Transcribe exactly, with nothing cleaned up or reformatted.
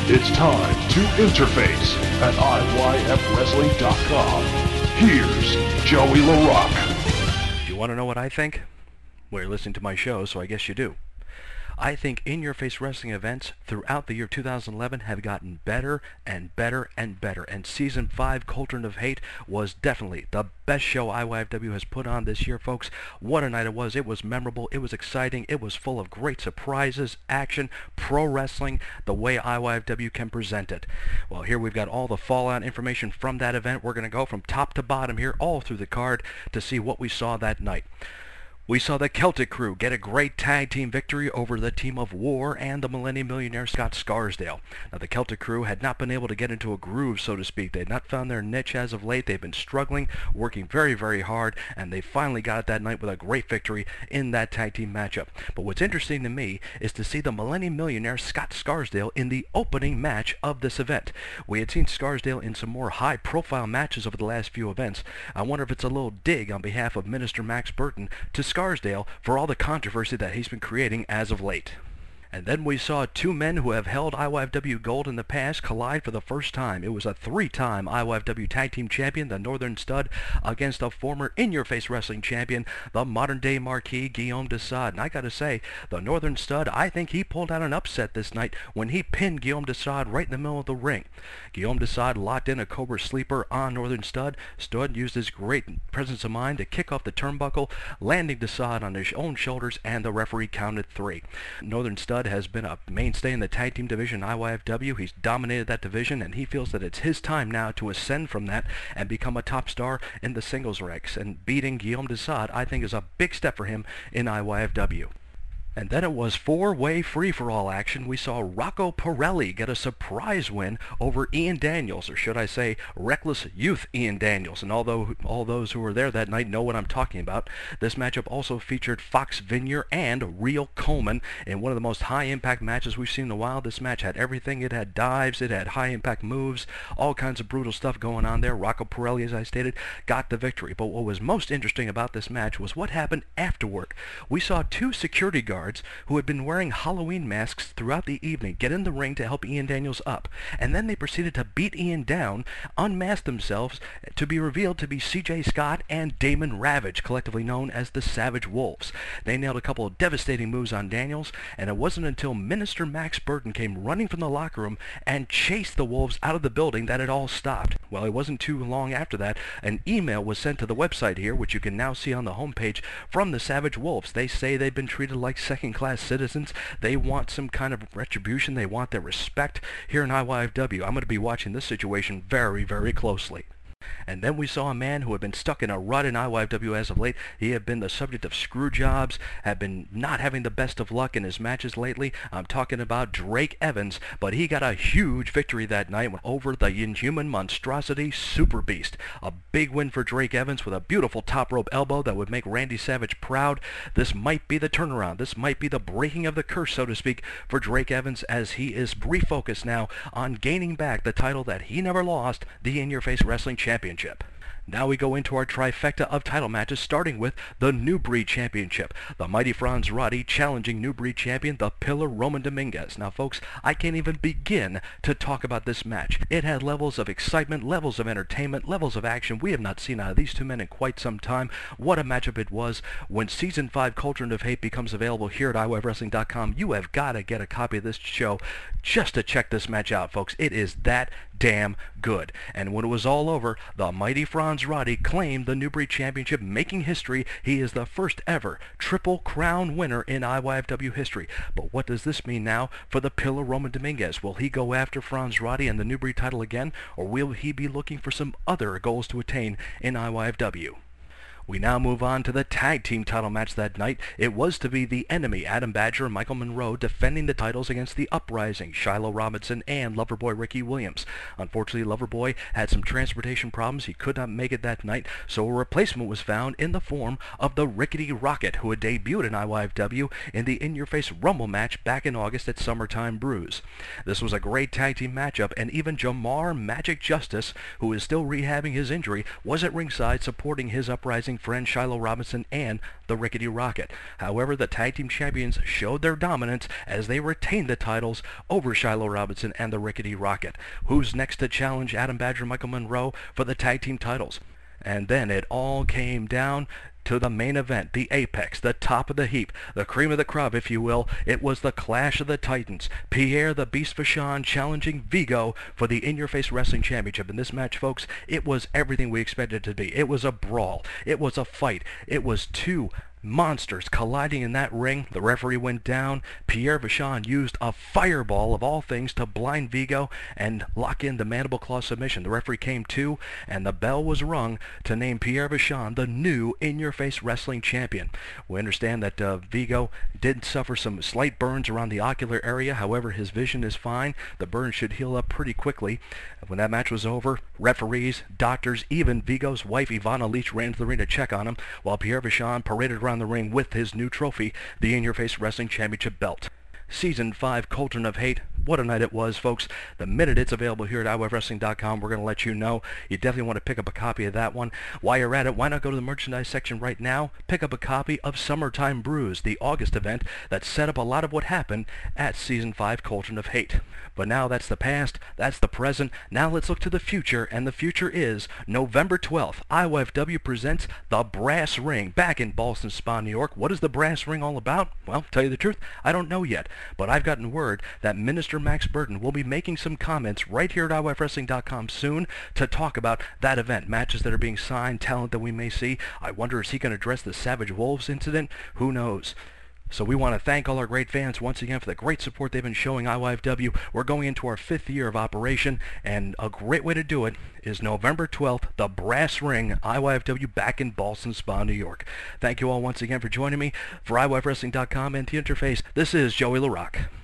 It's time to interface at I Y F wrestling dot com. Here's Joey LaRock. Do you want to know what I think? Well, you're listening to my show, so I guess you do. I think in-your-face wrestling events throughout the year two thousand eleven have gotten better and better and better, and Season five, Cauldron of Hate, was definitely the best show I Y F W has put on this year, folks. What a night it was. It was memorable, it was exciting, it was full of great surprises, action, pro wrestling, the way I Y F W can present it. Well, here we've got all the fallout information from that event. We're going to go from top to bottom here, all through the card, to see what we saw that night. We saw the Celtic Crew get a great tag team victory over the Team of War and the Millennium Millionaire Scott Scarsdale. Now, the Celtic Crew had not been able to get into a groove, so to speak. They had not found their niche as of late. They've been struggling, working very, very hard, and they finally got it that night with a great victory in that tag team matchup. But what's interesting to me is to see the Millennium Millionaire Scott Scarsdale in the opening match of this event. We had seen Scarsdale in some more high-profile matches over the last few events. I wonder if it's a little dig on behalf of Minister Max Burton to Scarsdale for all the controversy that he's been creating as of late. And then we saw two men who have held I Y F W gold in the past collide for the first time. It was a three-time I Y F W Tag Team Champion, the Northern Stud, against a former in-your-face wrestling champion, the modern-day marquee, Guillaume Desaad. And I gotta say, the Northern Stud, I think he pulled out an upset this night when he pinned Guillaume Desaad right in the middle of the ring. Guillaume Desaad locked in a Cobra Sleeper on Northern Stud. Stud used his great presence of mind to kick off the turnbuckle, landing Desaad on his own shoulders, and the referee counted three. Northern Stud has been a mainstay in the tag team division I Y F W. He's dominated that division, and he feels that it's his time now to ascend from that and become a top star in the singles ranks. And beating Guillaume Desaad, I think, is a big step for him in I Y F W. And then it was four-way free-for-all action. We saw Rocco Pirelli get a surprise win over Ian Daniels, or should I say Reckless Youth Ian Daniels. And although all those who were there that night know what I'm talking about, this matchup also featured Fox Vineyard and Real Coleman in one of the most high-impact matches we've seen in a while. This match had everything. It had dives, it had high-impact moves, all kinds of brutal stuff going on there. Rocco Pirelli, as I stated, got the victory. But what was most interesting about this match was what happened afterward. We saw two security guards who had been wearing Halloween masks throughout the evening get in the ring to help Ian Daniels up, and then they proceeded to beat Ian down, unmask themselves to be revealed to be C J Scott and Damon Ravage, collectively known as the Savage Wolves. They nailed a couple of devastating moves on Daniels, and it wasn't until Minister Max Burton came running from the locker room and chased the Wolves out of the building that it all stopped. Well, it wasn't too long after that an email was sent to the website here, which you can now see on the homepage, from the Savage Wolves. They say they've been treated like second-class citizens. They want some kind of retribution. They want their respect here in I Y F W. I'm going to be watching this situation very, very closely. And then we saw a man who had been stuck in a rut in I Y F W as of late. He had been the subject of screw jobs, had been not having the best of luck in his matches lately. I'm talking about Drake Evans, but he got a huge victory that night over the Inhuman Monstrosity Super Beast. A big win for Drake Evans with a beautiful top rope elbow that would make Randy Savage proud. This might be the turnaround. This might be the breaking of the curse, so to speak, for Drake Evans, as he is refocused now on gaining back the title that he never lost, the In-Your-Face Wrestling Championship. Now we go into our trifecta of title matches, starting with the New Breed Championship. The Mighty Franz Roddy challenging New Breed Champion, the Pillar Roman Dominguez. Now, folks, I can't even begin to talk about this match. It had levels of excitement, levels of entertainment, levels of action we have not seen out of these two men in quite some time. What a matchup it was. When Season five Cauldron of Hate becomes available here at I Y F wrestling dot com, you have got to get a copy of this show just to check this match out, folks. It is that damn good. And when it was all over, the Mighty Franz Roddy claimed the New Breed Championship, making history. He is the first ever Triple Crown winner in I Y F W history. But what does this mean now for the Pillar Roman Dominguez? Will he go after Franz Roddy and the New Breed title again, or will he be looking for some other goals to attain in I Y F W? We now move on to the tag team title match that night. It was to be the Enemy, Adam Badger and Michael Monroe, defending the titles against the Uprising, Shiloh Robinson and Loverboy Ricky Williams. Unfortunately, Loverboy had some transportation problems. He could not make it that night, so a replacement was found in the form of the Rickety Rocket, who had debuted in I Y F W in the In-Your-Face Rumble match back in August at Summertime Brews. This was a great tag team matchup, and even Jamar Magic Justice, who is still rehabbing his injury, was at ringside supporting his Uprising friend Shiloh Robinson and the Rickety Rocket. However, the tag team champions showed their dominance as they retained the titles over Shiloh Robinson and the Rickety Rocket. Who's next to challenge Adam Badger and Michael Monroe for the tag team titles? And then it all came down to the main event, the apex, the top of the heap, the cream of the crop, if you will. It was the Clash of the Titans. Pierre the Beast Vachon challenging Vigo for the In Your Face Wrestling Championship. In this match, folks, it was everything we expected it to be. It was a brawl. It was a fight. It was two monsters colliding in that ring. The referee went down. Pierre Vachon used a fireball of all things to blind Vigo and lock in the mandible claw submission. The referee came to, and the bell was rung to name Pierre Vachon the new In Your Face Wrestling Champion. We understand that uh, Vigo did suffer some slight burns around the ocular area. However, his vision is fine. The burns should heal up pretty quickly. When that match was over, referees, doctors, even Vigo's wife Ivana Leach ran to the ring to check on him, while Pierre Vachon paraded around the ring with his new trophy, the In Your Face Wrestling Championship belt. Season five, Cauldron of Hate. What a night it was, folks. The minute it's available here at i w f wrestling dot com, we're going to let you know. You definitely want to pick up a copy of that one. While you're at it, why not go to the merchandise section right now? Pick up a copy of Summertime Brews, the August event that set up a lot of what happened at Season five, Cauldron of Hate. But now that's the past, that's the present. Now let's look to the future, and the future is November twelfth. I W F W presents The Brass Ring back in Ballston Spa, New York. What is The Brass Ring all about? Well, tell you the truth, I don't know yet. But I've gotten word that Minister Max Burton will be making some comments right here at i w f wrestling dot com soon to talk about that event, matches that are being signed, talent that we may see. I wonder, is he going to address the Savage Wolves incident? Who knows? So we want to thank all our great fans once again for the great support they've been showing I W F W. We're going into our fifth year of operation, and a great way to do it is November twelfth, the Brass Ring, I W F W back in Ballston Spa, New York. Thank you all once again for joining me. For i w f wrestling dot com and The Interface, this is Joey LaRock.